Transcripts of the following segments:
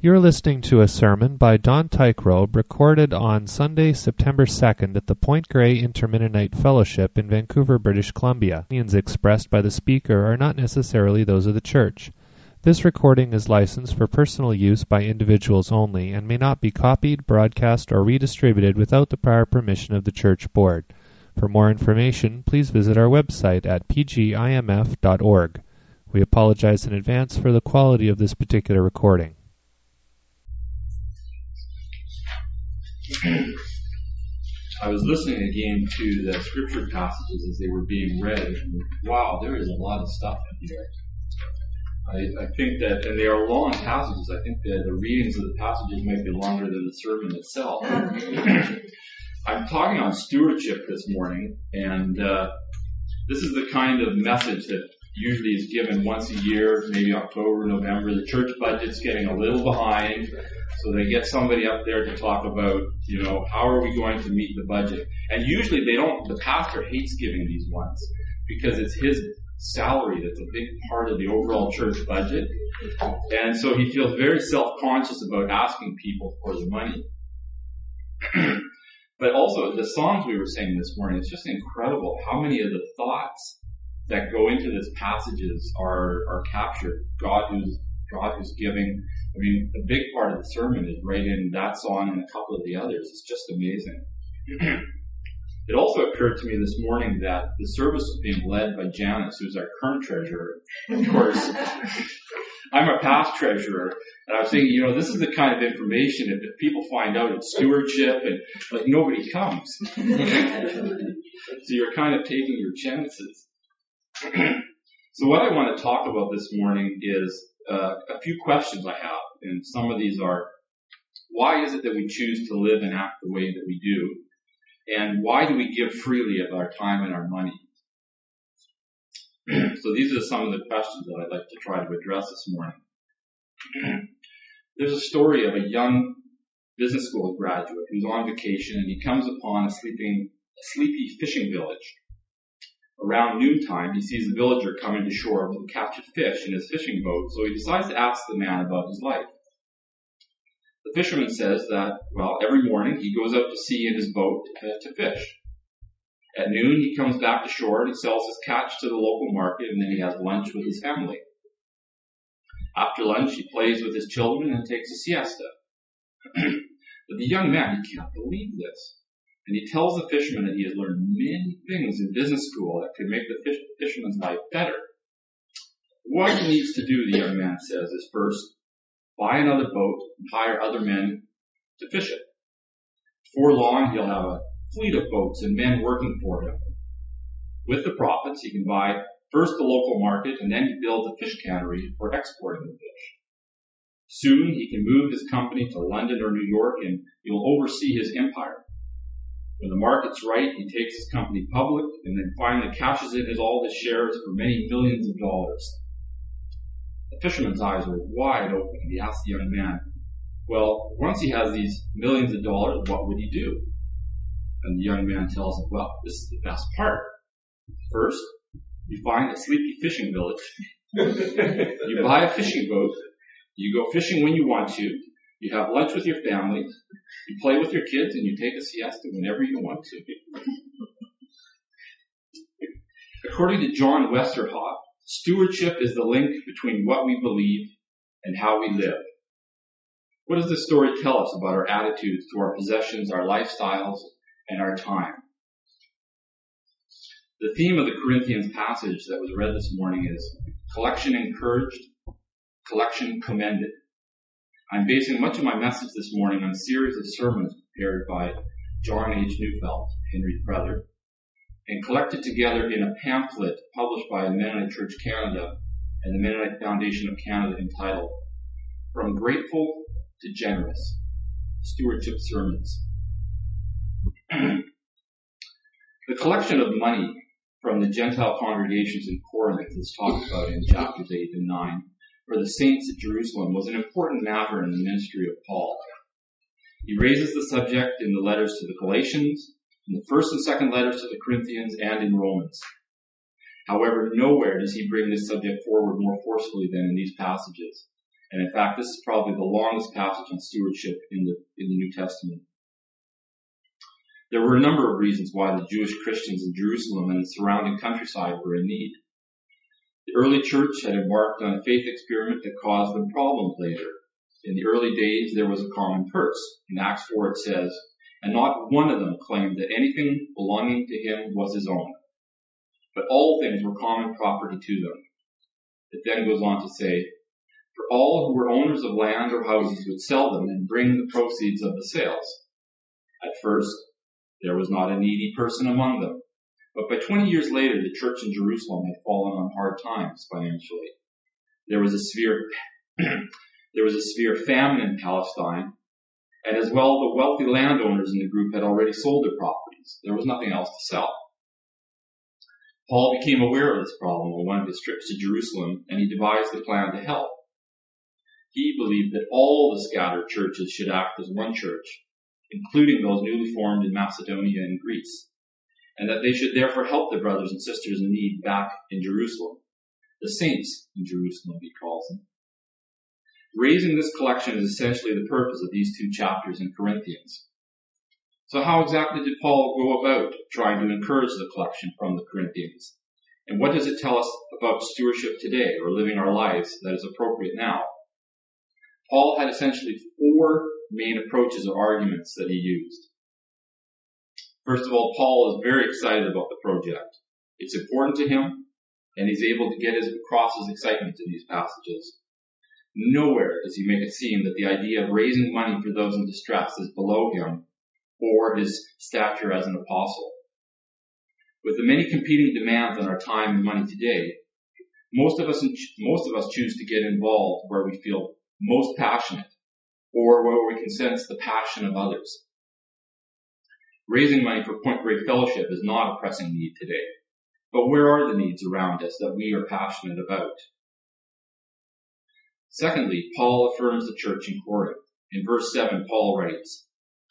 You're listening to a sermon by Don Tykerobe recorded on Sunday, September 2nd at the Point Grey Intermennonite Fellowship in Vancouver, British Columbia. Opinions expressed by the speaker are not necessarily those of the church. This recording is licensed for personal use by individuals only and may not be copied, broadcast, or redistributed without the prior permission of the church board. For more information, please visit our website at pgimf.org. We apologize in advance for the quality of this particular recording. I was listening again to the scripture passages as they were being read, and wow, there is a lot of stuff in here. I think that, and they are long passages, I think that the readings of the passages might be longer than the sermon itself. I'm talking on stewardship this morning, and this is the kind of message that usually is given once a year, maybe October, November. The church budget's getting a little behind, so they get somebody up there to talk about, how are we going to meet the budget? And usually the pastor hates giving these ones because it's his salary that's a big part of the overall church budget. And so he feels very self-conscious about asking people for the money. But also the songs we were singing this morning, it's just incredible how many of the thoughts that go into these passages are captured. God who's giving. I mean, a big part of the sermon is right in that song and a couple of the others. It's just amazing. It also occurred to me this morning that the service was being led by Janice, who's our current treasurer. Of course, I'm a past treasurer, and I was thinking, this is the kind of information, if people find out it's stewardship and nobody comes. So you're kind of taking your chances. So what I want to talk about this morning is a few questions I have, and some of these are, why is it that we choose to live and act the way that we do? And why do we give freely of our time and our money? So these are some of the questions that I'd like to try to address this morning. There's a story of a young business school graduate who's on vacation, and he comes upon a sleepy fishing village. Around noontime, he sees the villager coming to shore to catch a fish in his fishing boat, so he decides to ask the man about his life. The fisherman says that, every morning he goes out to sea in his boat to fish. At noon, he comes back to shore and he sells his catch to the local market, and then he has lunch with his family. After lunch, he plays with his children and takes a siesta. But the young man, he can't believe this. And he tells the fisherman that he has learned many things in business school that could make the fisherman's life better. What he needs to do, the young man says, is first, buy another boat and hire other men to fish it. Before long, he'll have a fleet of boats and men working for him. With the profits, he can buy first the local market, and then he builds a fish cannery for exporting the fish. Soon, he can move his company to London or New York, and he'll oversee his empire. When the market's right, he takes his company public and then finally cashes in all his shares for many millions of dollars. The fisherman's eyes are wide open. He asks the young man, once he has these millions of dollars, what would he do? And the young man tells him, this is the best part. First, you find a sleepy fishing village. You buy a fishing boat. You go fishing when you want to. You have lunch with your family, you play with your kids, and you take a siesta whenever you want to. According to John Westerhoff, stewardship is the link between what we believe and how we live. What does this story tell us about our attitudes to our possessions, our lifestyles, and our time? The theme of the Corinthians passage that was read this morning is collection encouraged, collection commended. I'm basing much of my message this morning on a series of sermons prepared by John H. Neufeld, Henry's brother, and collected together in a pamphlet published by the Mennonite Church Canada and the Mennonite Foundation of Canada entitled From Grateful to Generous, Stewardship Sermons. The collection of money from the Gentile congregations in Corinth is talked about in chapters 8 and 9. For the saints at Jerusalem was an important matter in the ministry of Paul. He raises the subject in the letters to the Galatians, in the first and second letters to the Corinthians, and in Romans. However, nowhere does he bring this subject forward more forcefully than in these passages. And in fact, this is probably the longest passage on stewardship in the New Testament. There were a number of reasons why the Jewish Christians in Jerusalem and the surrounding countryside were in need. The early church had embarked on a faith experiment that caused them problems later. In the early days, there was a common purse. In Acts 4 it says, "And not one of them claimed that anything belonging to him was his own, but all things were common property to them." It then goes on to say, "For all who were owners of land or houses would sell them and bring the proceeds of the sales." At first, there was not a needy person among them. But by 20 years later, the church in Jerusalem had fallen on hard times financially. There was a severe famine in Palestine, and as well, the wealthy landowners in the group had already sold their properties. There was nothing else to sell. Paul became aware of this problem on one of his trips to Jerusalem, and he devised a plan to help. He believed that all the scattered churches should act as one church, including those newly formed in Macedonia and Greece, and that they should therefore help their brothers and sisters in need back in Jerusalem. The saints in Jerusalem, he calls them. Raising this collection is essentially the purpose of these 2 chapters in Corinthians. So how exactly did Paul go about trying to encourage the collection from the Corinthians? And what does it tell us about stewardship today, or living our lives that is appropriate now? Paul had essentially 4 main approaches or arguments that he used. First of all, Paul is very excited about the project. It's important to him, and he's able to get across his excitement in these passages. Nowhere does he make it seem that the idea of raising money for those in distress is below him or his stature as an apostle. With the many competing demands on our time and money today, most of us choose to get involved where we feel most passionate or where we can sense the passion of others. Raising money for Point Grey Fellowship is not a pressing need today, but where are the needs around us that we are passionate about? Secondly, Paul affirms the church in Corinth. In verse 7, Paul writes,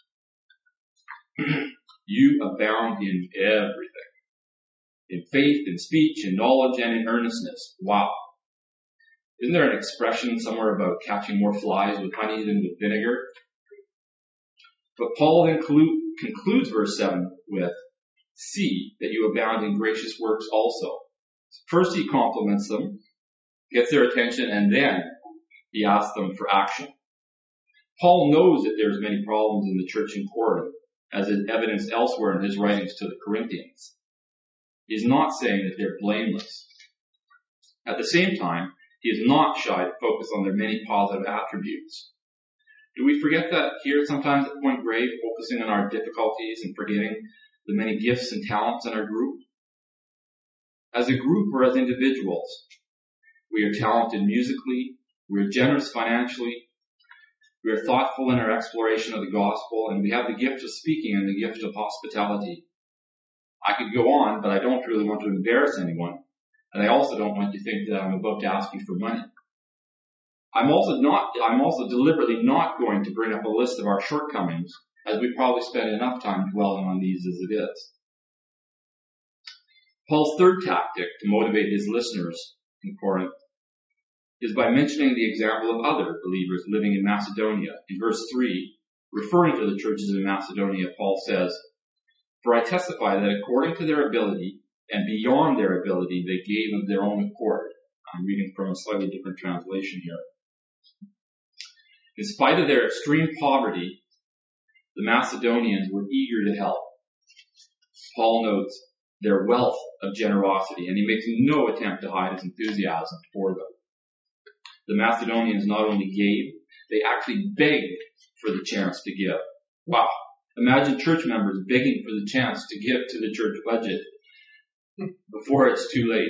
"You abound in everything, in faith, in speech, in knowledge, and in earnestness." Wow. Isn't there an expression somewhere about catching more flies with honey than with vinegar? But Paul then concludes verse 7 with, "See that you abound in gracious works also." First he compliments them, gets their attention, and then he asks them for action. Paul knows that there's many problems in the church in Corinth, as is evidenced elsewhere in his writings to the Corinthians. He's not saying that they're blameless. At the same time, he is not shy to focus on their many positive attributes. Do we forget that here sometimes at Point Grey, focusing on our difficulties and forgetting the many gifts and talents in our group? As a group or as individuals, we are talented musically, we are generous financially, we are thoughtful in our exploration of the gospel, and we have the gift of speaking and the gift of hospitality. I could go on, but I don't really want to embarrass anyone, and I also don't want you to think that I'm about to ask you for money. I'm also deliberately not going to bring up a list of our shortcomings, as we probably spend enough time dwelling on these as it is. Paul's third tactic to motivate his listeners in Corinth is by mentioning the example of other believers living in Macedonia. In verse 3, referring to the churches in Macedonia, Paul says, "For I testify that according to their ability and beyond their ability, they gave of their own accord." I'm reading from a slightly different translation here. In spite of their extreme poverty, the Macedonians were eager to help. Paul notes their wealth of generosity, and he makes no attempt to hide his enthusiasm for them. The Macedonians not only gave, they actually begged for the chance to give. Wow. Imagine church members begging for the chance to give to the church budget before it's too late.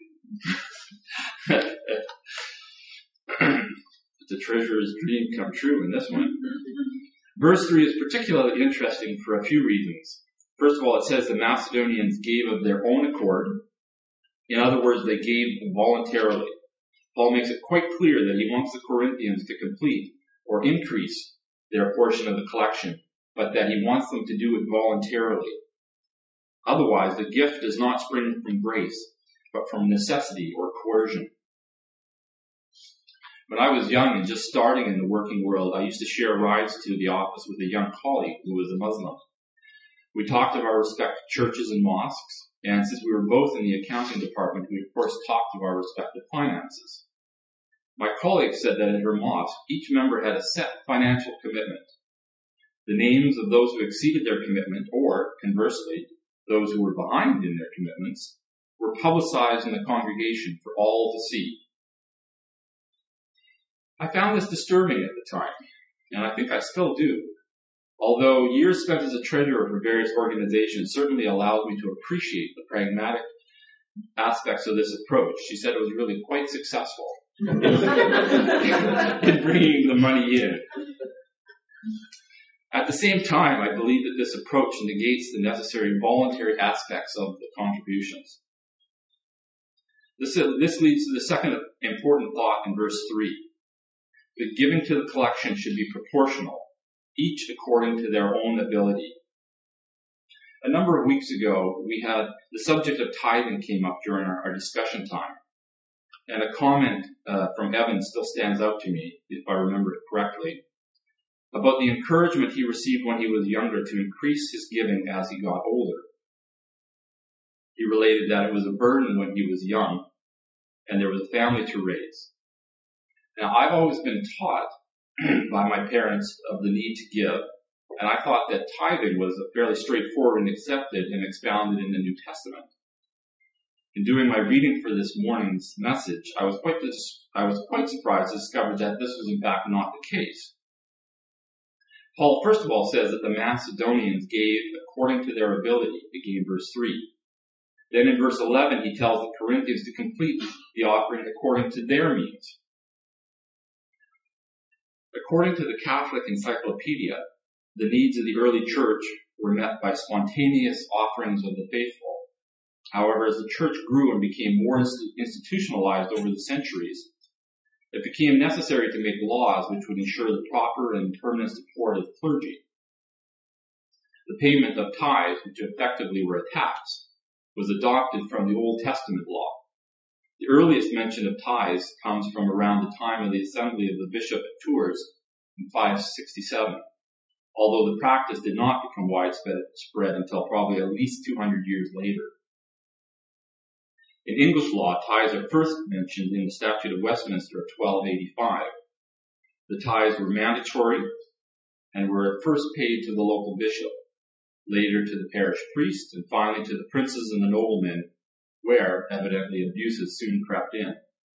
The treasurer's dream come true in this one. Verse 3 is particularly interesting for a few reasons. First of all, it says the Macedonians gave of their own accord. In other words, they gave voluntarily. Paul makes it quite clear that he wants the Corinthians to complete or increase their portion of the collection, but that he wants them to do it voluntarily. Otherwise, the gift does not spring from grace, but from necessity or coercion. When I was young and just starting in the working world, I used to share rides to the office with a young colleague who was a Muslim. We talked of our respective churches and mosques, and since we were both in the accounting department, we of course talked of our respective finances. My colleague said that in her mosque, each member had a set financial commitment. The names of those who exceeded their commitment, or conversely, those who were behind in their commitments, were publicized in the congregation for all to see. I found this disturbing at the time, and I think I still do. Although years spent as a treasurer for various organizations certainly allowed me to appreciate the pragmatic aspects of this approach, she said it was really quite successful in bringing the money in. At the same time, I believe that this approach negates the necessary voluntary aspects of the contributions. This leads to the second important thought in verse 3. The giving to the collection should be proportional, each according to their own ability. A number of weeks ago, the subject of tithing came up during our discussion time. And a comment from Evan still stands out to me, if I remember it correctly, about the encouragement he received when he was younger to increase his giving as he got older. He related that it was a burden when he was young, and there was a family to raise. Now, I've always been taught by my parents of the need to give, and I thought that tithing was fairly straightforward and accepted and expounded in the New Testament. In doing my reading for this morning's message, I was quite surprised to discover that this was in fact not the case. Paul, first of all, says that the Macedonians gave according to their ability, again, verse 3. Then in verse 11, he tells the Corinthians to complete the offering according to their means. According to the Catholic Encyclopedia, the needs of the early church were met by spontaneous offerings of the faithful. However, as the church grew and became more institutionalized over the centuries, it became necessary to make laws which would ensure the proper and permanent support of the clergy. The payment of tithes, which effectively were a tax, was adopted from the Old Testament law. The earliest mention of tithes comes from around the time of the assembly of the Bishop of Tours in 567, although the practice did not become widespread until probably at least 200 years later. In English law, tithes are first mentioned in the Statute of Westminster of 1285. The tithes were mandatory and were at first paid to the local bishop, later to the parish priest, and finally to the princes and the noblemen, where, evidently, abuses soon crept in.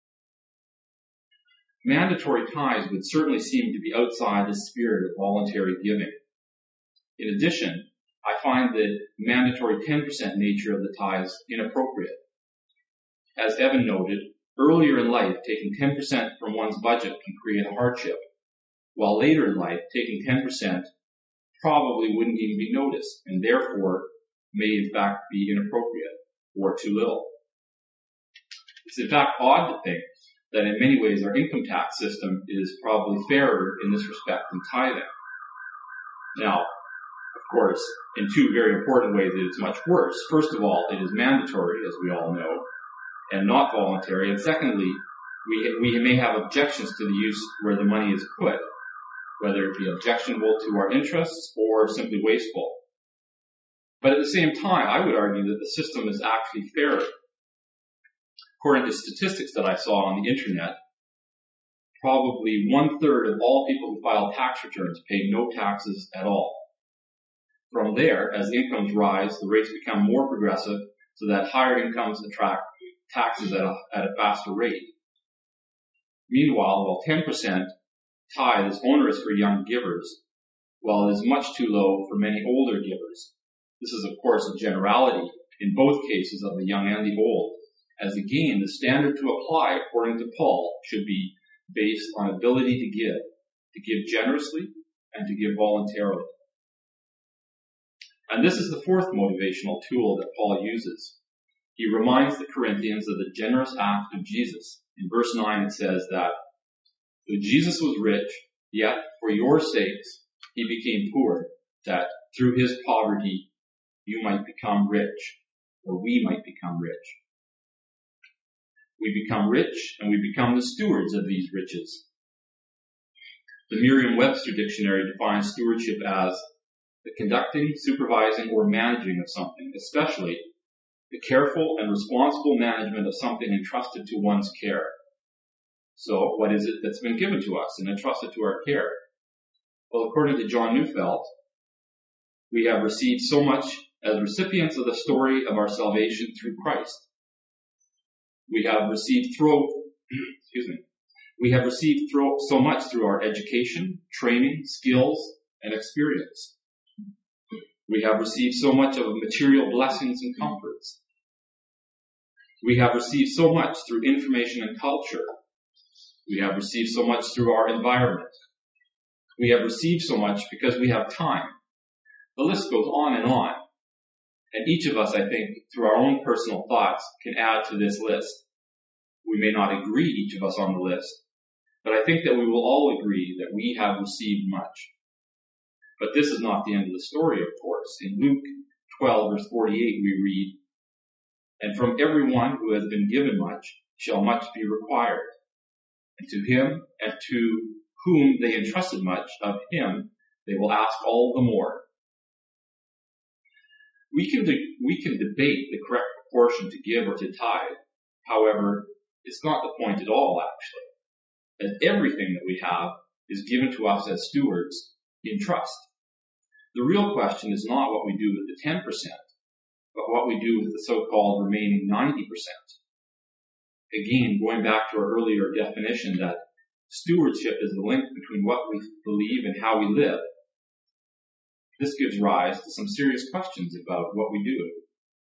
Mandatory tithes would certainly seem to be outside the spirit of voluntary giving. In addition, I find the mandatory 10% nature of the tithes inappropriate. As Evan noted, earlier in life, taking 10% from one's budget can create a hardship, while later in life, taking 10% probably wouldn't even be noticed, and therefore may in fact be inappropriate or too little. It's in fact odd to think that in many ways our income tax system is probably fairer in this respect than tithing. Now, of course, in two very important ways it is much worse. First of all, it is mandatory, as we all know, and not voluntary. And secondly, we may have objections to the use where the money is put, whether it be objectionable to our interests or simply wasteful. But at the same time, I would argue that the system is actually fairer. According to statistics that I saw on the internet, probably 1/3 of all people who file tax returns pay no taxes at all. From there, as the incomes rise, the rates become more progressive so that higher incomes attract taxes at a faster rate. Meanwhile, while 10% tithe is onerous for young givers, while it is much too low for many older givers. This is, of course, a generality in both cases of the young and the old, as again, the standard to apply, according to Paul, should be based on ability to give generously, and to give voluntarily. And this is the fourth motivational tool that Paul uses. He reminds the Corinthians of the generous act of Jesus. In verse 9 it says that, "So Jesus was rich, yet for your sakes he became poor, that through his poverty you might become rich," or we might become rich. We become rich, and we become the stewards of these riches. The Merriam-Webster Dictionary defines stewardship as the conducting, supervising, or managing of something, especially the careful and responsible management of something entrusted to one's care. So, what is it that's been given to us and entrusted to our care? Well, according to John Neufeld, we have received so much as recipients of the story of our salvation through Christ. We have received so much through our education, training, skills, and experience. We have received so much of material blessings and comforts. We have received so much through information and culture. We have received so much through our environment. We have received so much because we have time. The list goes on. And each of us, I think, through our own personal thoughts, can add to this list. We may not agree, each of us, on the list, but I think that we will all agree that we have received much. But this is not the end of the story, of course. In Luke 12, verse 48, we read, "And from everyone who has been given much shall much be required. And to him and to whom they entrusted much, of him they will ask all the more." We can debate the correct proportion to give or to tithe. However, it's not the point at all, actually, as everything that we have is given to us as stewards in trust. The real question is not what we do with the 10%, but what we do with the so-called remaining 90%. Again, going back to our earlier definition that stewardship is the link between what we believe and how we live, this gives rise to some serious questions about what we do.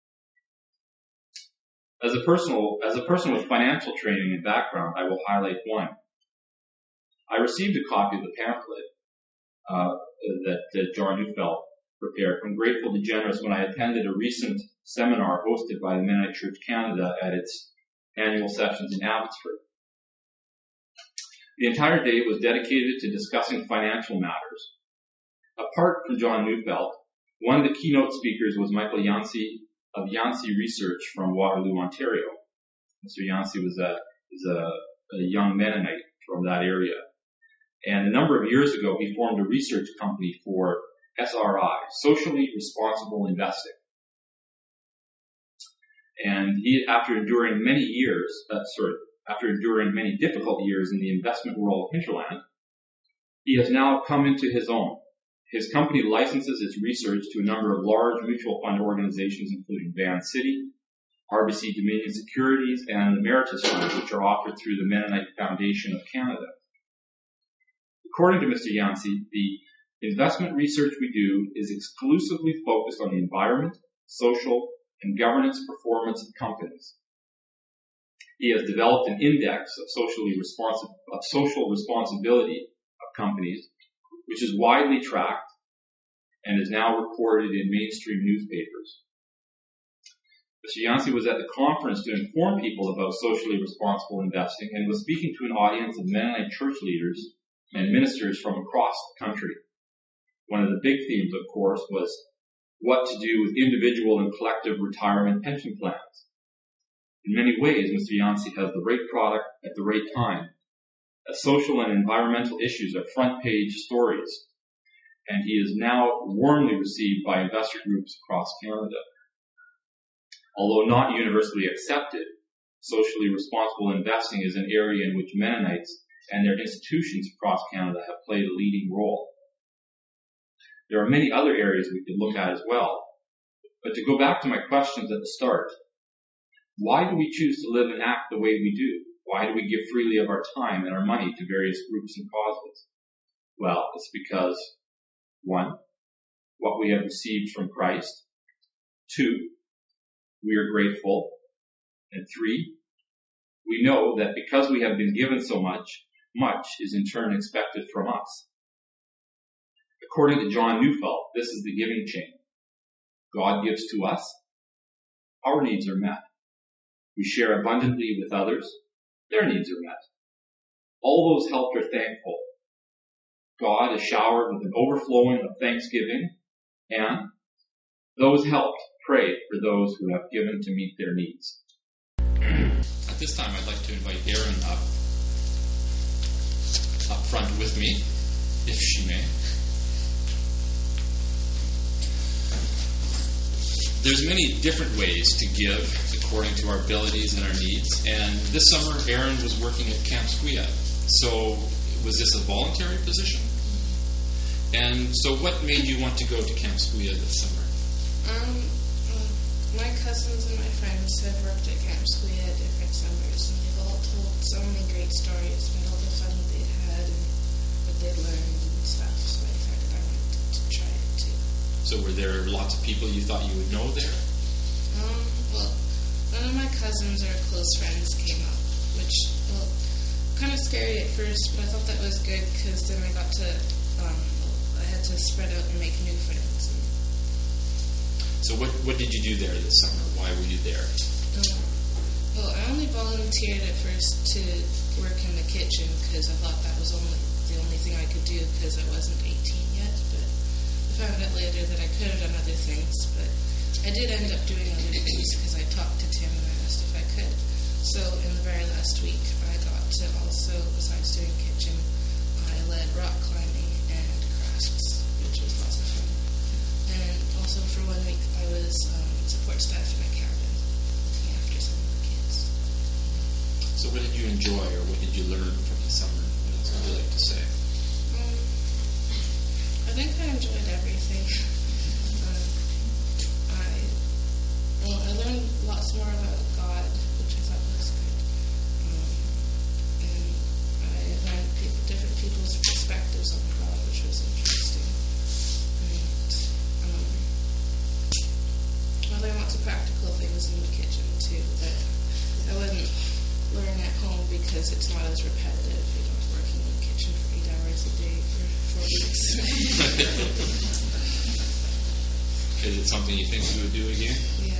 As a person with financial training and background, I will highlight one. I received a copy of the pamphlet that John Neufeld prepared from Grateful to Generous when I attended a recent seminar hosted by the Mennonite Church Canada at its annual sessions in Abbotsford. The entire day was dedicated to discussing financial matters. Apart from John Neufeld, one of the keynote speakers was Michael Yancey of Yancey Research from Waterloo, Ontario. Mr. Yancey is a young Mennonite from that area. And a number of years ago, he formed a research company for SRI, Socially Responsible Investing. And after enduring many difficult years in the investment world hinterland, he has now come into his own. His company licenses its research to a number of large mutual fund organizations, including Van City, RBC Dominion Securities, and the Meritus Fund, which are offered through the Mennonite Foundation of Canada. According to Mr. Yancey, the investment research we do is exclusively focused on the environment, social, and governance performance of companies. He has developed an index of social responsibility of companies, which is widely tracked and is now reported in mainstream newspapers. Mr. Yancey was at the conference to inform people about socially responsible investing and was speaking to an audience of Mennonite church leaders and ministers from across the country. One of the big themes, of course, was what to do with individual and collective retirement pension plans. In many ways, Mr. Yancey has the right product at the right time, as social and environmental issues are front-page stories, and he is now warmly received by investor groups across Canada. Although not universally accepted, socially responsible investing is an area in which Mennonites and their institutions across Canada have played a leading role. There are many other areas we could look at as well, but to go back to my questions at the start, why do we choose to live and act the way we do? Why do we give freely of our time and our money to various groups and causes? Well, it's because, 1, what we have received from Christ. 2, we are grateful. And 3, we know that because we have been given so much, much is in turn expected from us. According to John Neufeld, this is the giving chain. God gives to us. Our needs are met. We share abundantly with others. Their needs are met. All those helped are thankful. God is showered with an overflowing of thanksgiving, and those helped pray for those who have given to meet their needs. At this time, I'd like to invite Erin up front with me, if she may. There's many different ways to give according to our abilities and our needs. And this summer, Erin was working at Camp Squia. So was this a voluntary position? And so what made you want to go to Camp Squia this summer? My cousins and my friends have worked at Camp Squia at different summers, and they've all told so many great stories about all the fun that they'd had and what they'd learned and stuff. So I decided I wanted to try it too. So were there lots of people you thought you would know there? Well, none of my cousins or close friends came up, which, well, kind of scary at first, but I thought that was good because then I got to, I had to spread out and make new friends. So what did you do there this summer? Why were you there? Well, I only volunteered at first to work in the kitchen because I thought that was the only thing I could do because I wasn't 18 yet. But I found out later that I could have done other things. But I did end up doing other things because I talked to Tim and I asked if I could. So in the very last week, I got to also, besides doing kitchen, I led rock climbing and crafts, which was lots of fun. And also for 1 week, I was support staff in a cabin, looking after some of the kids. So what did you enjoy, or what did you learn from the summer? What else would you like to say? I think I enjoyed everything. I learned lots more about God, which I thought was good. And I learned different people's perspectives on God, which was interesting. I learned lots of practical things in the kitchen too that I wouldn't learn at home because it's not as repetitive. You don't work in the kitchen for 8 hours a day for 4 weeks. Is it something you think you would do again? Yeah.